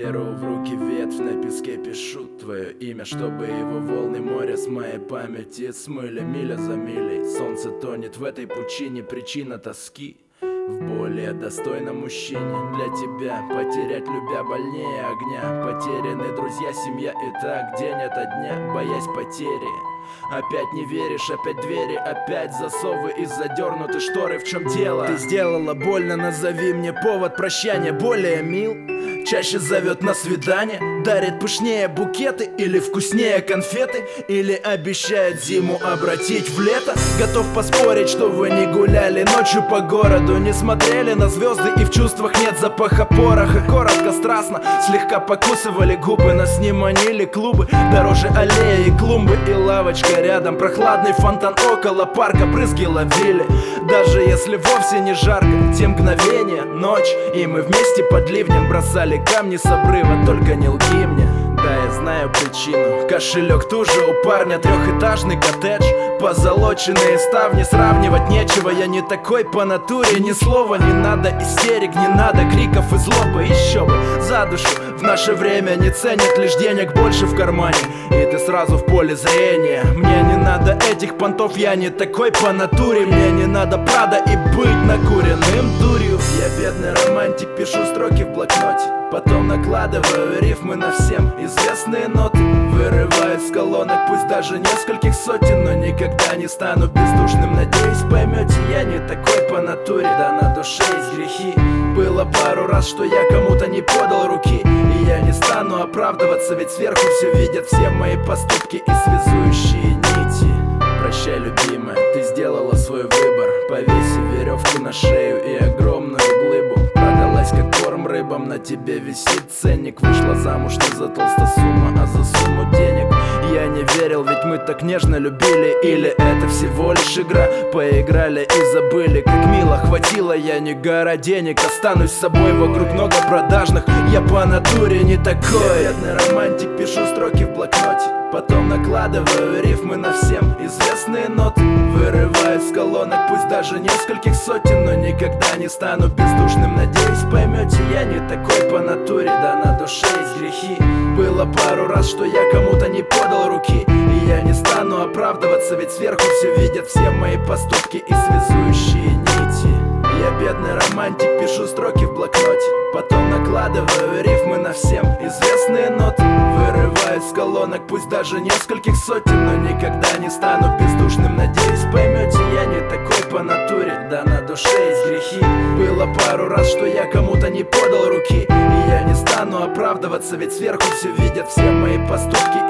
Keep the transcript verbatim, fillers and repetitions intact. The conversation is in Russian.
Беру в руки ветвь, на песке пишу твое имя, чтобы его волны моря с моей памяти смыли миля за милей. Солнце тонет в этой пучине, причина тоски в более достойном мужчине. Для тебя потерять любя больнее огня. Потеряны друзья, семья и так день ото дня, боясь потери. Опять не веришь, опять двери, опять засовы и задернуты шторы. В чем дело? Ты сделала больно, назови мне повод прощания. Более мил, чаще зовет на свидание, дарит пышнее букеты или вкуснее конфеты, или обещает зиму обратить в лето. Готов поспорить, что вы не гуляли ночью по городу, не смотрели на звезды и в чувствах нет запаха пороха. Коротко, страстно, слегка покусывали губы, нас не манили клубы, дороже аллеи, клумбы и лавочка рядом. Прохладный фонтан около парка, брызги ловили, даже если вовсе не жарко. Те мгновения, ночь, и мы вместе под ливнем бросали камни с обрыва, только не лги мне. Да, я знаю причину, кошелек тоже у парня, трехэтажный коттедж, позолоченные ставни, сравнивать нечего. Я не такой по натуре, ни слова не надо истерик, не надо криков и злобы. Еще бы, за душу в наше время не ценят, лишь денег больше в кармане, и ты сразу в поле зрения. Мне не надо этих понтов, я не такой по натуре. Мне не надо Прада и быть накуренным дурью. Я бедный романтик, пишу строки в блокноте, потом накладываю рифмы на всем известные ноты. Вырываю с колонок, пусть даже нескольких сотен, но никогда не стану бездушным. Надеюсь, поймете, я не такой по натуре. Да на душе есть грехи. Было пару раз, что я кому-то не подал руки, и я не стану оправдываться, ведь сверху все видят, все мои поступки и связующие нити. Прощай, любимая, ты сделала свой выбор, повесив веревку на шею и огромную глыбу. Продалась как корм рыбам, на тебе висит ценник. Вышла замуж не за толстосума, а за сумму денег. Я не верил, ведь мы так нежно любили. Или это всего лишь игра? Поиграли и забыли, как мило. Хватило, я не гора денег, останусь с собой, вокруг много продажных. Я по натуре не такой. Я бедный романтик, пишу строки в блокноте, потом накладываю рифмы на всем известные ноты. Вырываю с колонок, пусть даже нескольких сотен, но никогда не стану бездушным. Надеюсь, поймете, я не такой по натуре. Да на душе есть грехи. Было пару раз, что я кому-то не подал руки, и я не стану оправдываться, ведь сверху все видят, все мои поступки и связующие нити. Я бедный романтик, пишу строки в блокноте, потом накладываю рифмы на всем известные ноты. Вырываю с колонок, пусть даже нескольких сотен, но никогда не стану бездушным. Надеюсь, поймете, я не такой по натуре. Да на душе есть грехи. Было пару раз, что я кому-то не подал руки, и я не стану оправдываться, ведь сверху все видят, все мои поступки